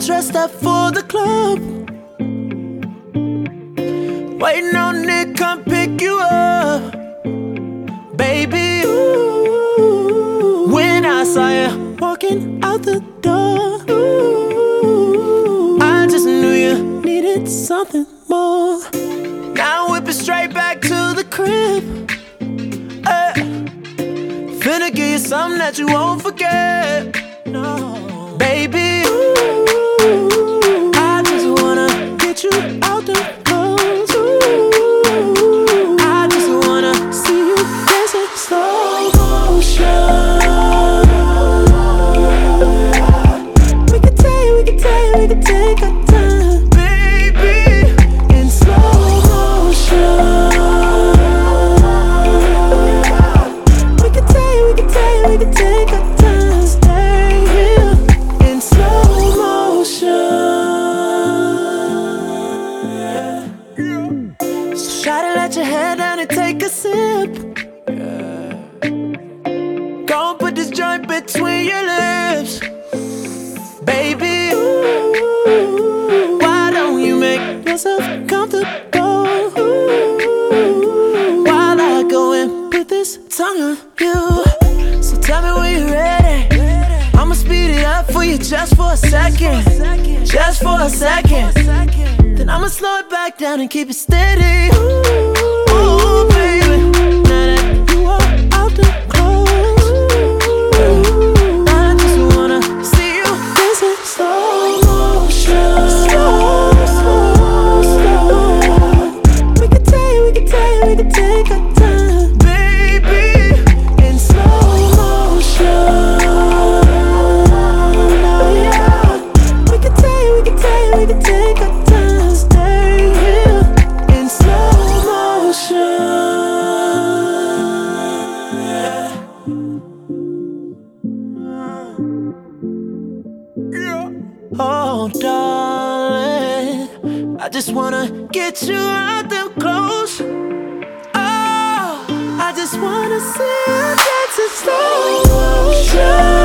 dressed up for the club, waiting on Nick, come pick you up. Baby, ooh, when I saw you walking out the door, ooh, I just knew you needed something more. Now whip it straight back to the crib. Finna give you something that you won't forget. No, baby, ooh, I just wanna get you out the clothes. Ooh, I just wanna see you dancing slow motion. We can take our time, baby, in slow motion. We can take our time, stay here in slow motion. So shawty, let your head down and take a sip. Go and put this joint between your lips. Baby, ooh, why don't you make yourself comfortable? Ooh, while I go and put this tongue on you. So tell me when you're ready. I'ma speed it up for you just for a second. Just for a second. Then I'ma slow it back down and keep it steady. Ooh, baby, now that you are out the clothes, I just wanna see you dancing slow motion. We can take our time, baby, in slow motion. Yeah. We can take our time, stay here in slow motion. Yeah. Oh, darling, I just wanna get you out them clothes. Oh, I just wanna see you dancing slow motion.